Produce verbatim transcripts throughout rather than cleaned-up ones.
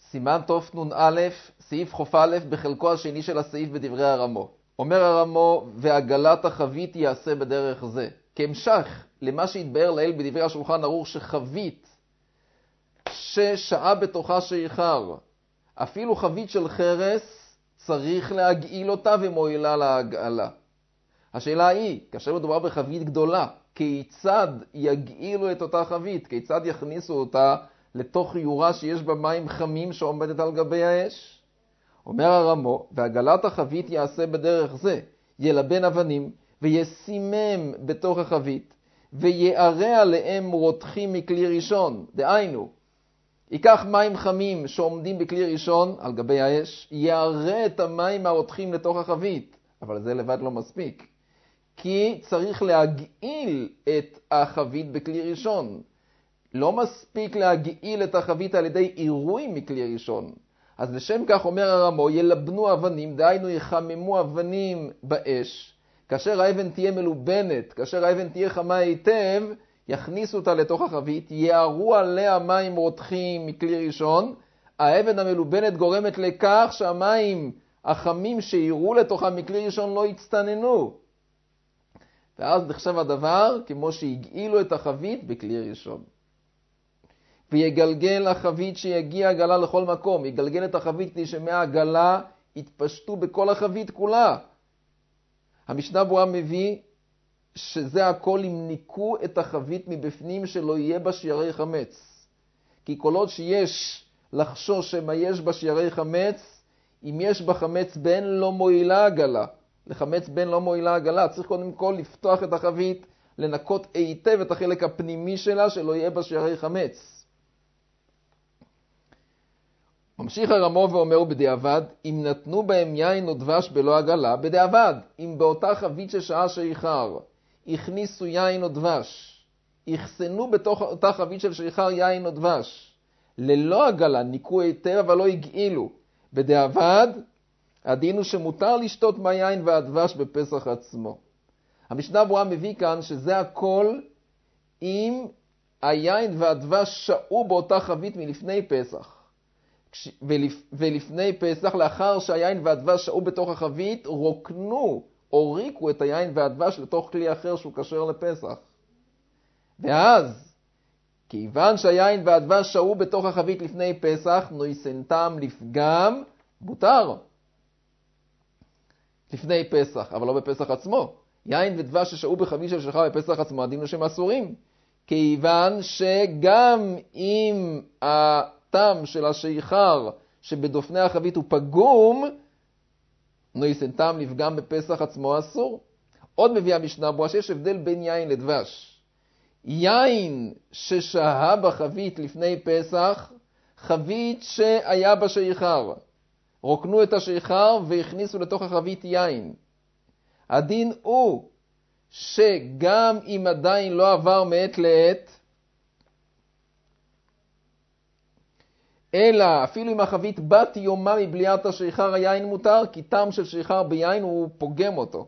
סימן תוף נון א', סעיף חוף א', בחלקו השני של הסעיף בדברי הרמו. אומר הרמו, והגלת החבית יעשה בדרך זה. כהמשך למה שהתבאר לעיל בדברי השולחן ערוך שחבית ששעה בתוכה שיכר, אפילו חבית של חרס, צריך להגעיל אותה ומועילה להגעלה. השאלה היא, כאשר מדובר בחבית גדולה, כיצד יגעילו את אותה חבית? כיצד יכניסו אותה לתוך יורה שיש בה מים חמים שעומדת על גבי האש? אומר הרמו, והגלת החבית יעשה בדרך זה, ילבן אבנים ויסימם בתוך החבית, ויערה עליהם רותחים מכלי ראשון. דהיינו, ייקח מים חמים שעומדים בכלי ראשון על גבי האש, יערה את המים הרותחים לתוך החבית, אבל זה לבד לא מספיק. כי צריך להגעיל את החבית בכלי ראשון. לא מספיק להגעיל את החבית על ידי עירוי מכלי ראשון. אז לשם כך אומר הרמו, ילבנו אבנים, דהיינו יחממו אבנים באש. כאשר האבן תהיה מלובנת, כאשר האבן תהיה חמה היטב, יכניסו אותה לתוך החבית, יערו עליה מים רותחים מכלי ראשון. האבן המלובנת גורמת לכך שהמים החמים שיערו לתוכה מכלי ראשון לא יצטננו. ואז נחשב הדבר כמו שהגעילו את החבית בכלי ראשון. ויגלגל החבית שיגיע הגלה לכל מקום. יגלגל את החבית כדי שמהגלה יתפשטו בכל החבית כולה. המשנה ברורה מביא שזה הכל אם ניקו את החבית מבפנים שלא יהיה בה שיירי חמץ. כי כל עוד שיש לחשוש שמה יש בה שיירי חמץ, אם יש בה חמץ בין לא מועילה הגלה. לחמץ בין לא מועילה הגלה. צריך קודם כל לפתוח את החבית, לנקות היטב את החלק הפנימי שלה שלא יהיה בה שיירי חמץ. ממשיך הרמו ואומר בדיעבד, אם נתנו בהם יין או דבש בלא הגלה, בדיעבד, אם באותה חבית ששעה שיכר, הכניסו יין או דבש, הכסנו בתוך אותה חבית של שיכר יין או דבש, ללא הגלה, ניקו היטב אבל לא הגעילו. בדיעבד, הדין הוא שמותר לשתות מהיין והדבש בפסח עצמו. המשנה ברורה מביא כאן שזה הכל אם היין והדבש שעו באותה חבית מלפני פסח. ולפני פסח, לאחר שהיין והדבש שעו בתוך החבית, רוקנו, הוריקו את היין והדבש לתוך כלי אחר שהוא כשר לפסח. ואז, כיוון שהיין והדבש שעו בתוך החבית לפני פסח, נויסנתם לפגם, בותר. לפני פסח, אבל לא בפסח עצמו. יין ודבש ששעו בחבית של שיכר בפסח עצמו, הדין הוא שהם אסורים. כיוון שגם אם הטעם של השיכר שבדופני החבית הוא פגום, נויסנתם לפגם בפסח עצמו אסור. עוד מביא המשנה ברורה שיש הבדל בין יין לדבש. יין ששהה בחבית לפני פסח, חבית שהיה בשיכר. רוקנו את השיכר והכניסו לתוך החבית יין. הדין הוא שגם אם עדיין לא עבר מעת לעת, אלא אפילו אם החבית בת יומה מבליעת השיכר היין מותר, כי טעם של שיכר ביין הוא פוגם אותו.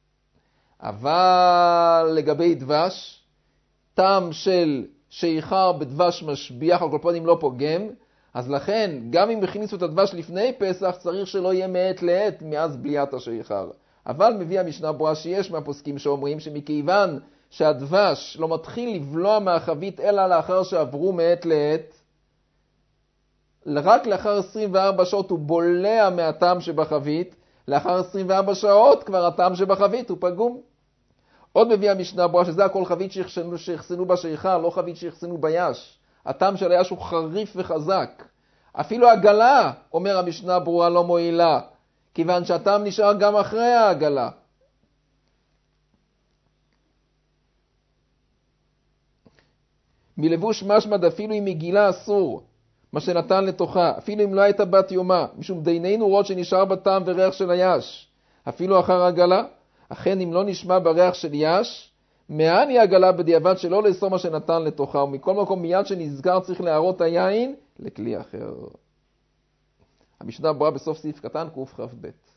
אבל לגבי דבש, טעם של שיכר בדבש משביח, על כל פנים לא פוגם, אז לכן, גם אם הכניסו את הדבש לפני פסח, צריך שלא יהיה מעת לעת מאז בליעת השיכר. אבל מביא המשנה ברורה שיש מהפוסקים שאומרים שמכיוון שהדבש לא מתחיל לבלוע מהחבית אלא לאחר שעברו מעת לעת, רק לאחר עשרים וארבע שעות הוא בולע מהטעם שבחבית, לאחר עשרים וארבע שעות כבר הטעם שבחבית הוא פגום. עוד מביא המשנה ברורה שזה הכל חבית שיחסנו, שיחסנו בשיכר, לא חבית שיחסנו ביש. הטעם של היש הוא חריף וחזק. אפילו הגלה, אומר המשנה ברורה, לא מועילה, כיוון שהטעם נשאר גם אחרי העגלה. מלבוש משמד אפילו אם מגילה אסור, מה שנתן לתוכה, אפילו אם לא הייתה בת יומה, משום דיננו רואות שנשאר בטעם וריח של היש, אפילו אחר העגלה. אכן אם לא נשמע בריח של יש, מעני הגלה בדיעבד שלא לאסור מה שנתן לתוכה, ומכל מקום מיד שנזכר צריך להראות היין לכלי אחר. המשנה ברורה בסוף סעיף קטן קוף חף ב'.